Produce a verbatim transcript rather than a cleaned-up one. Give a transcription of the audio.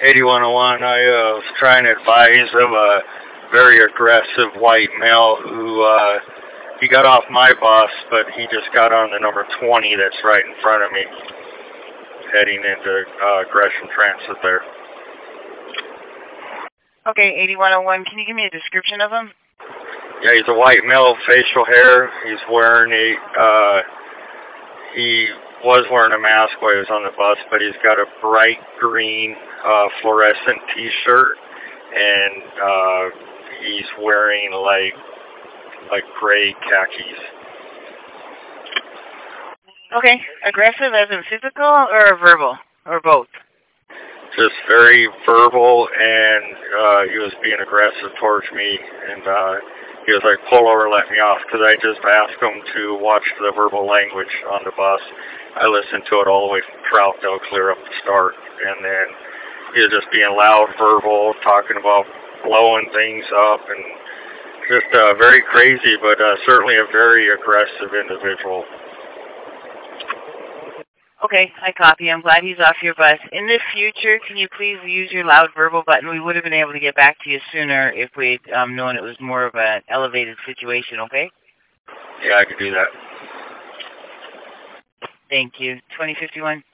eighty-one oh one, I uh, was trying to advise of a very aggressive white male who, uh, he got off my bus, but he just got on the number twenty that's right in front of me, heading into uh, Gresham Transit there. Okay, eighty-one oh one, can you give me a description of him? Yeah, he's a white male, facial hair. He's wearing a, uh, he was wearing a mask while he was on the bus, but he's got a bright green uh, fluorescent t-shirt, and uh, he's wearing like like gray khakis. Okay, aggressive as in physical or verbal, or both? Just very verbal, and uh, he was being aggressive towards me, and uh, he was like, pull over, let me off, because I just asked him to watch the verbal language on the bus. I listened to it all the way from Troutdale clear up the start, and then he was just being loud, verbal, talking about blowing things up, and just uh, very crazy, but uh, certainly a very aggressive individual. Okay, I copy. I'm glad he's off your bus. In the future, can you please use your loud verbal button? We would have been able to get back to you sooner if we'd um, known it was more of an elevated situation, okay? Yeah, I could do that. Thank you. twenty fifty-one.